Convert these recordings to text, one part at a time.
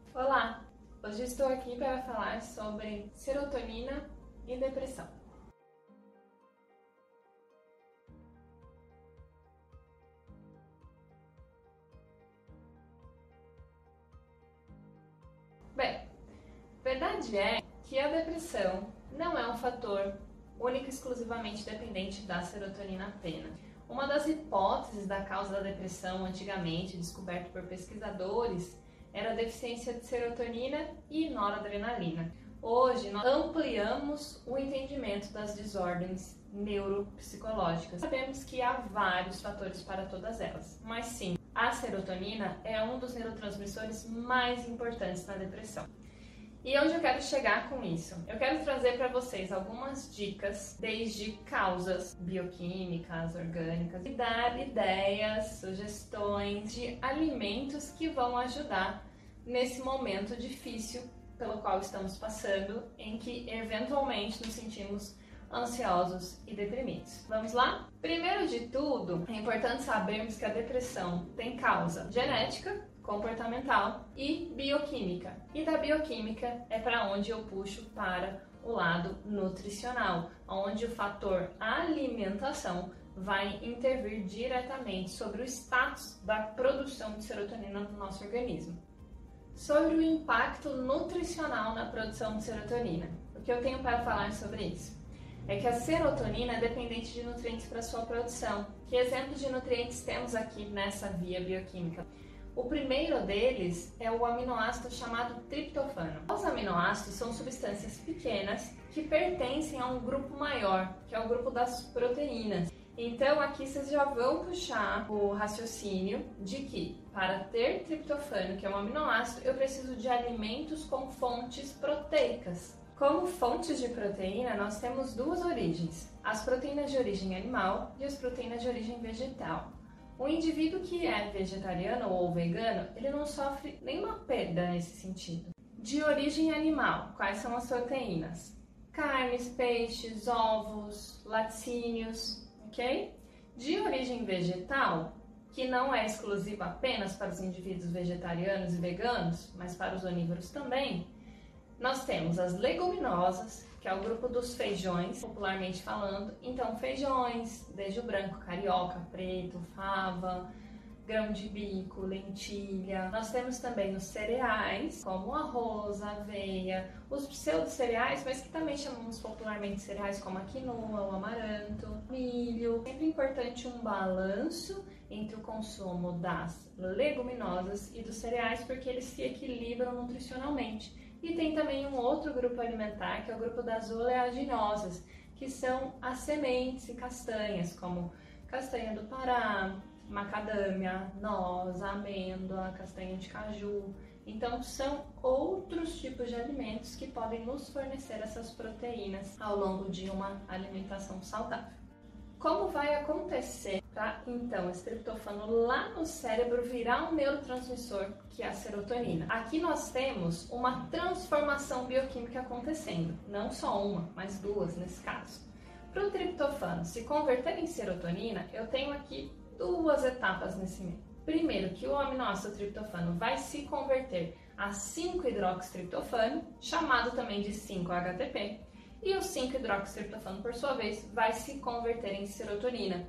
Olá! Hoje estou aqui para falar sobre serotonina e depressão. Bem, verdade é que a depressão não é um fator único e exclusivamente dependente da serotonina apenas. Uma das hipóteses da causa da depressão antigamente descoberta por pesquisadores era a deficiência de serotonina e noradrenalina. Hoje nós ampliamos o entendimento das desordens neuropsicológicas. Sabemos que há vários fatores para todas elas, mas sim, a serotonina é um dos neurotransmissores mais importantes na depressão. E onde eu quero chegar com isso? Eu quero trazer para vocês algumas dicas, desde causas bioquímicas, orgânicas, e dar ideias, sugestões de alimentos que vão ajudar nesse momento difícil pelo qual estamos passando, em que eventualmente nos sentimos ansiosos e deprimidos. Vamos lá? Primeiro de tudo, é importante sabermos que a depressão tem causa genética, comportamental e bioquímica. E da bioquímica é para onde eu puxo para o lado nutricional, onde o fator alimentação vai intervir diretamente sobre o status da produção de serotonina no nosso organismo. Sobre o impacto nutricional na produção de serotonina, o que eu tenho para falar sobre isso? É que a serotonina é dependente de nutrientes para sua produção. Que exemplos de nutrientes temos aqui nessa via bioquímica? O primeiro deles é o aminoácido chamado triptofano. Os aminoácidos são substâncias pequenas que pertencem a um grupo maior, que é o grupo das proteínas. Então aqui vocês já vão puxar o raciocínio de que para ter triptofano, que é um aminoácido, eu preciso de alimentos com fontes proteicas. Como fontes de proteína, nós temos duas origens, as proteínas de origem animal e as proteínas de origem vegetal. O indivíduo que é vegetariano ou vegano, ele não sofre nenhuma perda nesse sentido. De origem animal, quais são as proteínas? Carnes, peixes, ovos, laticínios, ok? De origem vegetal, que não é exclusiva apenas para os indivíduos vegetarianos e veganos, mas para os onívoros também, nós temos as leguminosas, que é o grupo dos feijões, popularmente falando. Então, feijões, desde o branco, carioca, preto, fava, grão de bico, lentilha. Nós temos também os cereais, como o arroz, a aveia, os pseudo-cereais, mas que também chamamos popularmente de cereais, como a quinoa, o amaranto, milho. Sempre importante um balanço entre o consumo das leguminosas e dos cereais, porque eles se equilibram nutricionalmente. E tem também um outro grupo alimentar, que é o grupo das oleaginosas, que são as sementes e castanhas, como castanha do Pará, macadâmia, noz, amêndoa, castanha de caju. Então, são outros tipos de alimentos que podem nos fornecer essas proteínas ao longo de uma alimentação saudável. Como vai acontecer para, então, esse triptofano lá no cérebro virar um neurotransmissor, que é a serotonina? Aqui nós temos uma transformação bioquímica acontecendo, não só uma, mas duas nesse caso. Para o triptofano se converter em serotonina, eu tenho aqui duas etapas nesse meio. Primeiro, que o aminoácido triptofano vai se converter a 5-hidroxitriptofano, chamado também de 5-HTP, e o 5-hidroxitriptofano, por sua vez, vai se converter em serotonina.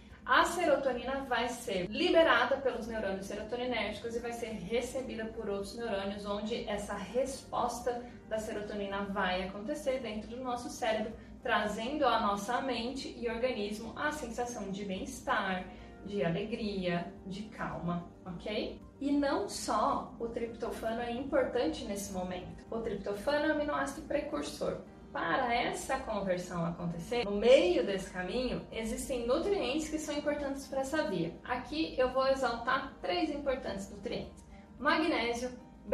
A serotonina vai ser liberada pelos neurônios serotoninérgicos e vai ser recebida por outros neurônios, onde essa resposta da serotonina vai acontecer dentro do nosso cérebro, trazendo à nossa mente e organismo a sensação de bem-estar, de alegria, de calma, ok? E não só o triptofano é importante nesse momento. O triptofano é um aminoácido precursor. Para essa conversão acontecer, no meio desse caminho, existem nutrientes que são importantes para essa via. Aqui eu vou exaltar 3 importantes nutrientes: magnésio,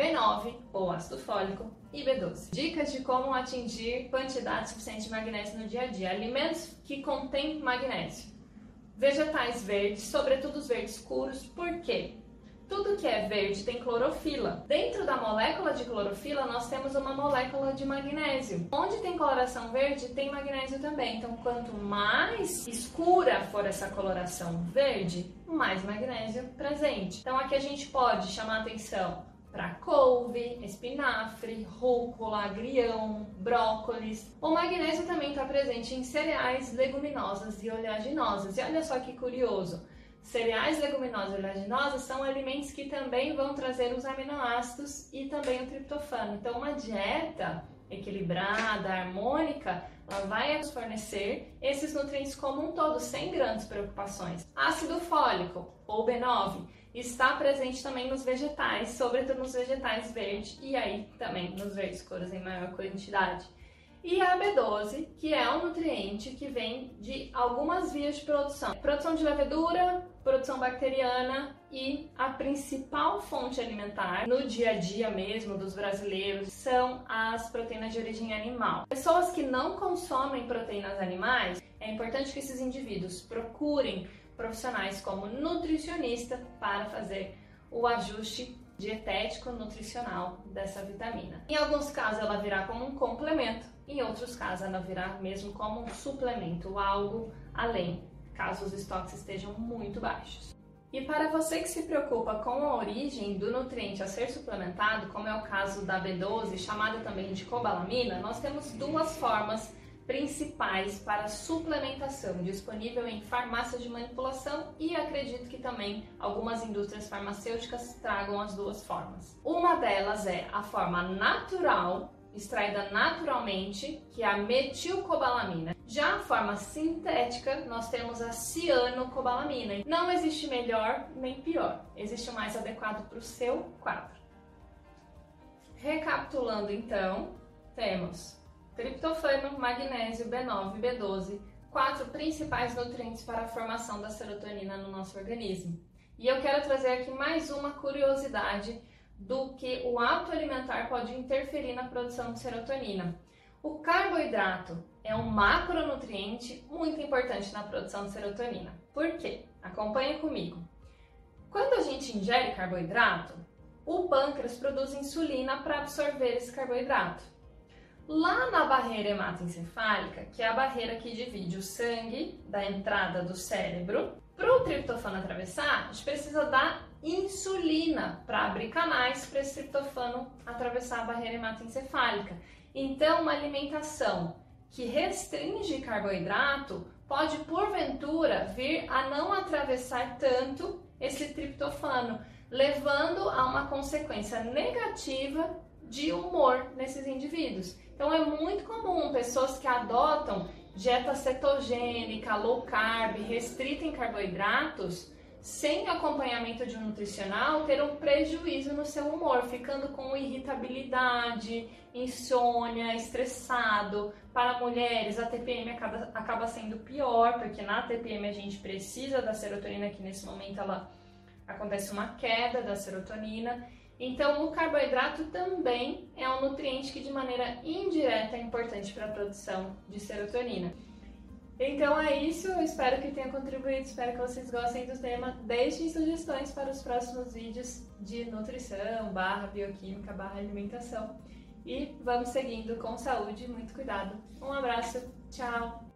B9 ou ácido fólico e B12. Dicas de como atingir quantidade suficiente de magnésio no dia a dia. Alimentos que contêm magnésio. Vegetais verdes, sobretudo os verdes escuros. Por quê? Tudo que é verde tem clorofila. Dentro da molécula de clorofila, nós temos uma molécula de magnésio. Onde tem coloração verde, tem magnésio também. Então, quanto mais escura for essa coloração verde, mais magnésio presente. Então, aqui a gente pode chamar atenção para couve, espinafre, rúcula, agrião, brócolis. O magnésio também está presente em cereais, leguminosas e oleaginosas. E olha só que curioso, cereais, leguminosas e oleaginosas são alimentos que também vão trazer os aminoácidos e também o triptofano. Então, uma dieta equilibrada, harmônica, ela vai nos fornecer esses nutrientes como um todo, sem grandes preocupações. Ácido fólico, ou B9, está presente também nos vegetais, sobretudo nos vegetais verdes e aí também nos verdes escuros em maior quantidade. E a B12, que é um nutriente que vem de algumas vias de produção. Produção de levedura, produção bacteriana e a principal fonte alimentar no dia a dia mesmo dos brasileiros são as proteínas de origem animal. Pessoas que não consomem proteínas animais, é importante que esses indivíduos procurem profissionais como nutricionista para fazer o ajuste dietético nutricional dessa vitamina. Em alguns casos ela virá como um complemento, em outros casos ela virá mesmo como um suplemento, algo além, caso os estoques estejam muito baixos. E para você que se preocupa com a origem do nutriente a ser suplementado, como é o caso da B12, chamada também de cobalamina, nós temos duas formas principais para suplementação, disponível em farmácias de manipulação e acredito que também algumas indústrias farmacêuticas tragam as duas formas. Uma delas é a forma natural, extraída naturalmente, que é a metilcobalamina. Já a forma sintética, nós temos a cianocobalamina. Não existe melhor nem pior, existe o mais adequado para o seu quadro. Recapitulando então, temos triptofano, magnésio, B9 e B12, 4 principais nutrientes para a formação da serotonina no nosso organismo. E eu quero trazer aqui mais uma curiosidade do que o hábito alimentar pode interferir na produção de serotonina. O carboidrato é um macronutriente muito importante na produção de serotonina. Por quê? Acompanha comigo. Quando a gente ingere carboidrato, o pâncreas produz insulina para absorver esse carboidrato. Lá na barreira hematoencefálica, que é a barreira que divide o sangue da entrada do cérebro, para o triptofano atravessar, a gente precisa da insulina para abrir canais para esse triptofano atravessar a barreira hematoencefálica. Então, uma alimentação que restringe carboidrato pode, porventura, vir a não atravessar tanto esse triptofano, levando a uma consequência negativa de humor nesses indivíduos. Então é muito comum pessoas que adotam dieta cetogênica, low carb, restrita em carboidratos, sem acompanhamento de um nutricional, ter um prejuízo no seu humor, ficando com irritabilidade, insônia, estressado. Para mulheres, a TPM acaba sendo pior, porque na TPM a gente precisa da serotonina, que nesse momento ela acontece uma queda da serotonina. Então, o carboidrato também é um nutriente que de maneira indireta é importante para a produção de serotonina. Então é isso, eu espero que tenha contribuído, espero que vocês gostem do tema. Deixem sugestões para os próximos vídeos de nutrição, bioquímica, alimentação. E vamos seguindo com saúde e muito cuidado. Um abraço, tchau!